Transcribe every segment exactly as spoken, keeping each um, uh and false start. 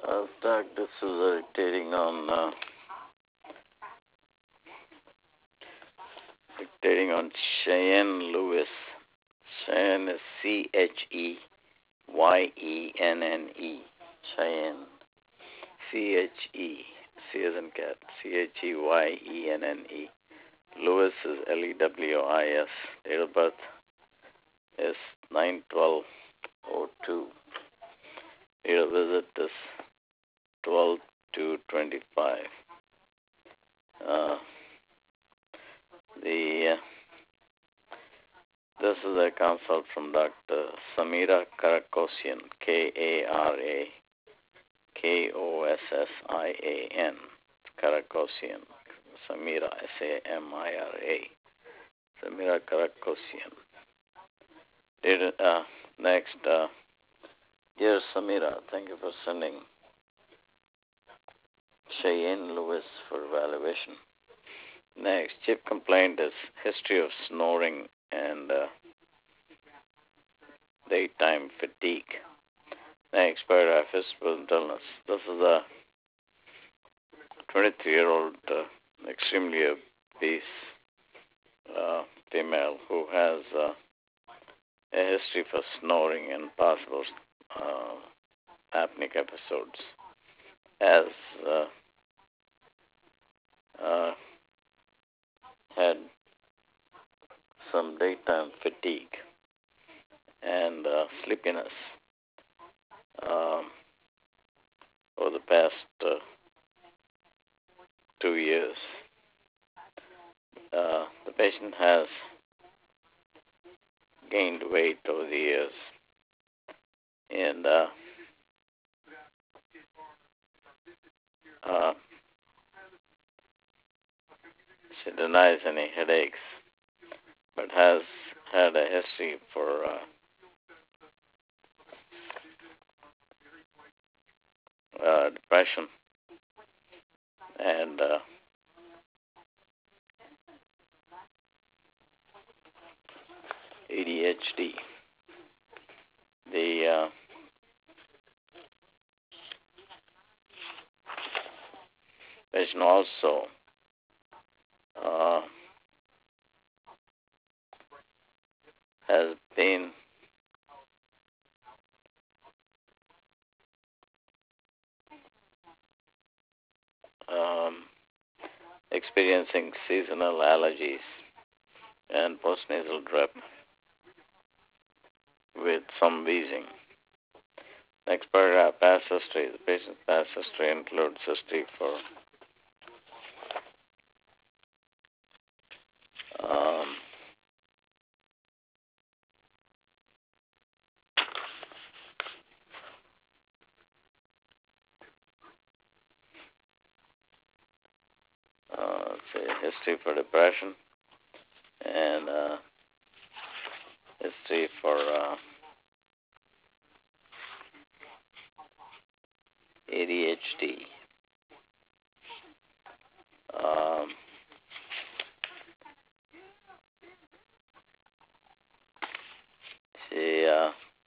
Uh, Doug, this is uh, dictating on uh, dictating on Cheyenne Lewis. Cheyenne is C H E Y E N N E. Cheyenne. C H E. C as in cat. C H E Y E N N E. Lewis is L E W I S. Date of birth is nine twelve oh two. Date of visit is twelve two twenty-five. Uh, the uh, this is a consult from Doctor Samira Karakosian, K A R A K O S S I A N, Karakosian, Samira, S A M I R A, Samira Karakosian. Did, uh, next, uh, dear Samira, thank you for sending Cheyenne Lewis for evaluation. Next, chief complaint is history of snoring and uh, daytime fatigue. Next, paragraph is illness. This is a twenty-three-year-old uh, extremely obese uh, female who has uh, a history for snoring and possible uh, apneic episodes. Has uh, uh, had some daytime fatigue and uh, sleepiness um, over the past uh, two years. Uh, the patient has gained weight over the years, and uh, uh, she denies any headaches, but has had a history for uh, uh, depression and uh, A D H D. The uh, patient also uh, has been um, experiencing seasonal allergies and postnasal drip with some wheezing. Next paragraph, past history. The patient's past history includes history for um, uh, let's see, history for depression and uh, history for uh, A D H D. Um, she uh,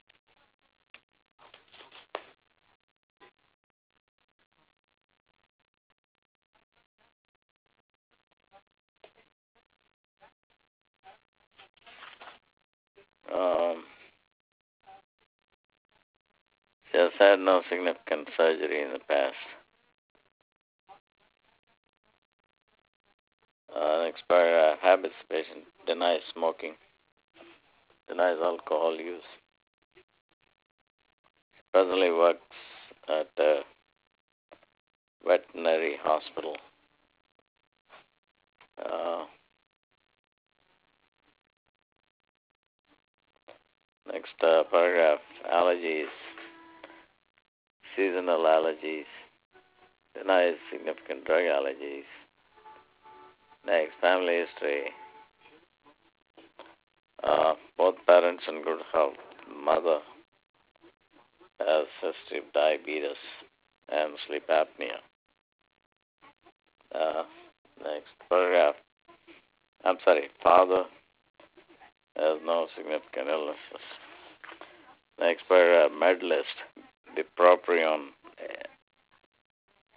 um, she has had no significant surgery in the past. Uh, next paragraph, habits. Patient denies smoking, denies alcohol use. Presently works at a veterinary hospital. Uh, next uh, paragraph, allergies, seasonal allergies, denies significant drug allergies. Next, family history. Uh, both parents in good health. Mother has history of diabetes and sleep apnea. Uh, next paragraph. I'm sorry, father has no significant illnesses. Next paragraph, med list. Bupropion,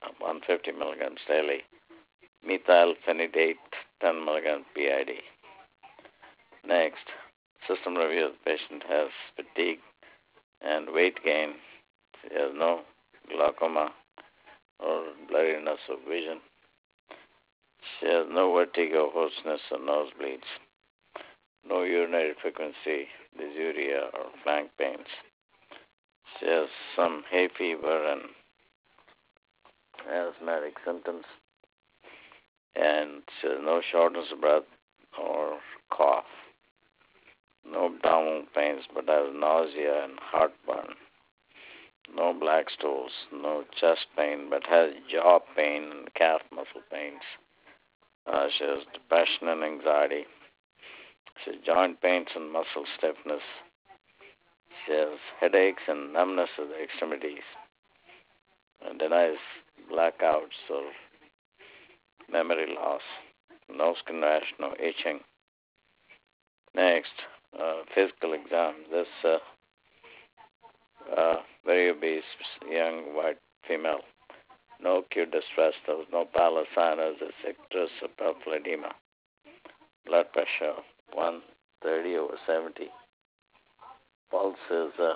one hundred fifty milligrams daily. Methylphenidate, ten milligrams B I D. Next, system review. The patient has fatigue and weight gain. She has no glaucoma or blurriness of vision. She has no vertigo, hoarseness, or nosebleeds. No urinary frequency, dysuria, or flank pains. She has some hay fever and asthmatic symptoms. And she has no shortness of breath or cough. No abdominal pains, but has nausea and heartburn. No black stools, no chest pain, but has jaw pain and calf muscle pains. Uh, she has depression and anxiety. She has joint pains and muscle stiffness. She has headaches and numbness of the extremities. And denies blackouts or memory loss. No skin rash, no itching. Next, uh, physical exam. This uh, uh, very obese young white female. No acute distress. There was no pallor, sinus, icterus, or peripheral edema. Blood pressure one thirty over seventy. Pulse is, uh,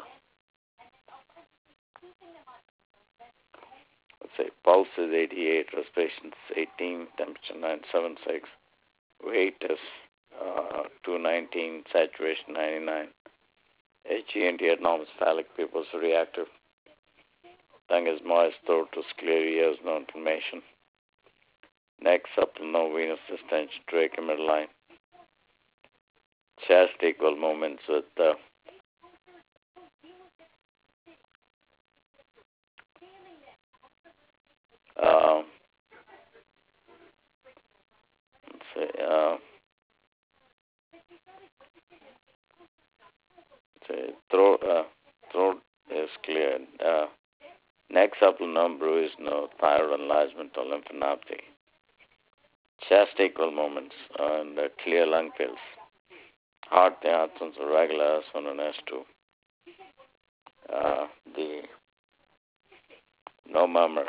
let's say, pulse is eighty-eight, respiration is eighteen, temperature nine seventy-six. Weight is uh, two nineteen, saturation ninety-nine. H E N T abnormal, phallic pupils reactive. Tongue is moist, throat is clear, ears no inflammation. Neck supple, no venous distension, trachea midline. Chest equal movements with uh, uh, let's say, uh, say throat, uh, throat is cleared. Uh, neck supple, no bruise, no thyroid enlargement or lymphadenopathy. Chest equal movements and uh, clear lung pills. Heart, the heartons are regular, S one and S two. Uh, the no murmur.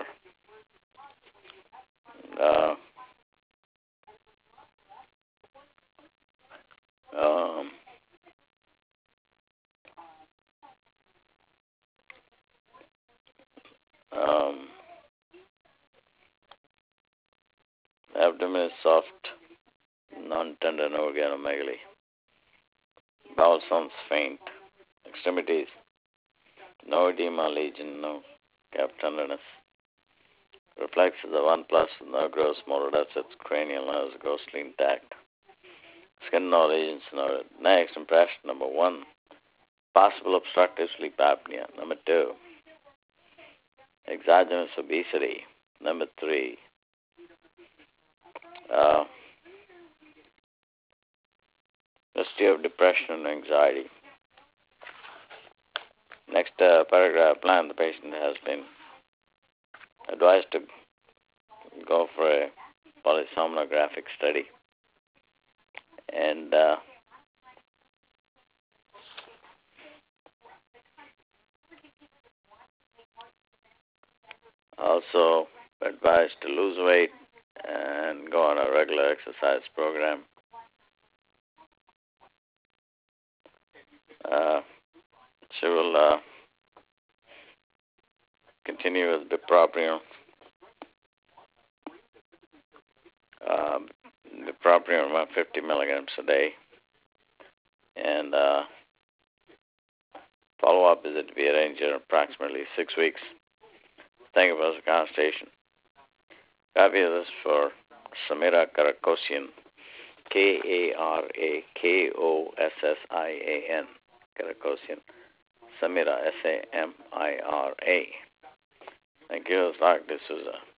Uh, um, um, abdomen is soft, non-tender, no organomegaly. Bowel sounds faint. Extremities, no edema, lesion, no calf tenderness. Reflexes are one plus with no gross motor deficits. Cranial nerves grossly intact. Skin no lesions noted. Next, impression number one, possible obstructive sleep apnea. Number two, exogenous obesity. Number three, uh, history of depression and anxiety. Next uh, paragraph plan, the patient has been advised to go for a polysomnographic study. And uh, also advised to lose weight and go on a regular exercise program. Uh, she will uh, continue with bupropion, uh, bupropion one hundred fifty milligrams a day, and uh, follow-up visit to be arranged in approximately six weeks. Thank you for the consultation. Copy of this for Samira Karakosian, K A R A K O S S I A N, Karakosian. Samira, S A M I R A. Thank you, Doc. This is a